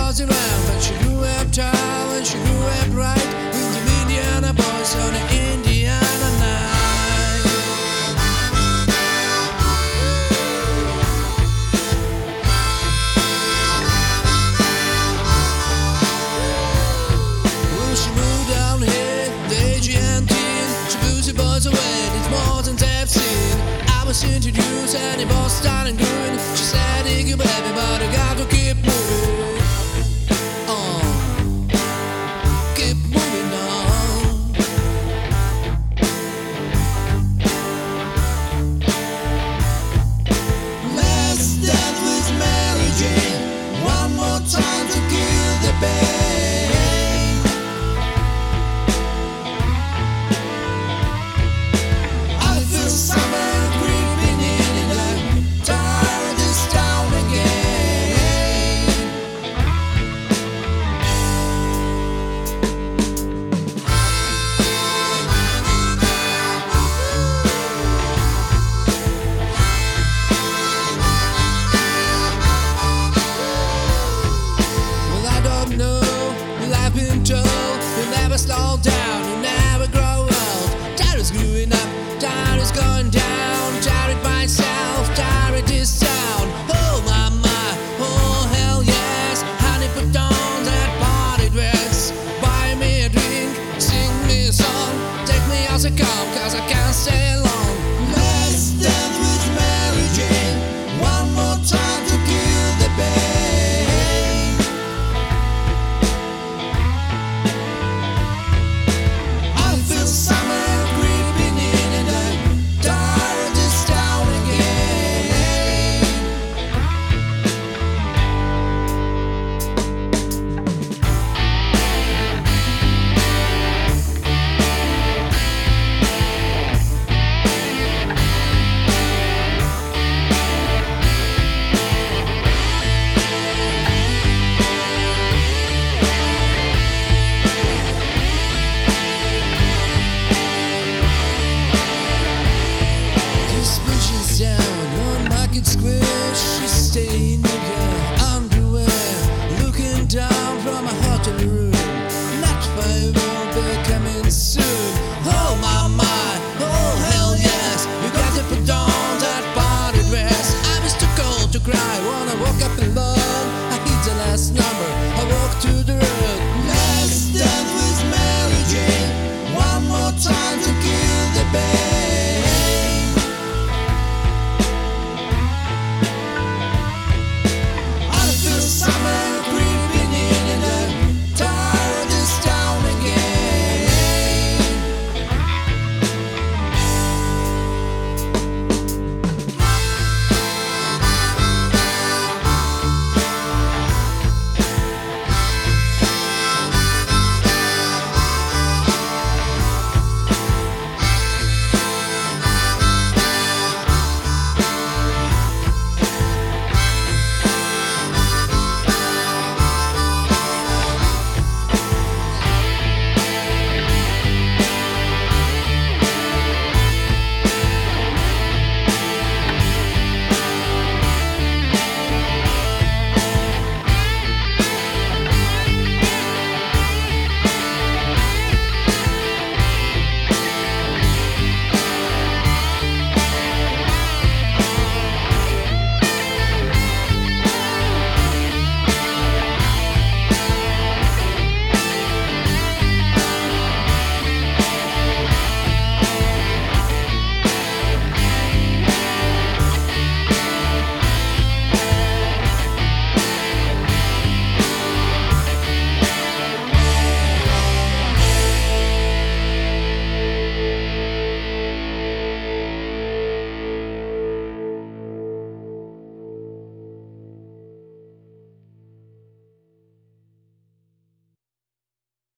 was around, but she grew up tall and she grew up right with the Indiana boys on the Indiana night. Well, she moved down here, the age and teen. She blew the boys away, it's more than they've seen. I was introduced and it was starting good. She said, "Iggy baby, but I got to keep moving."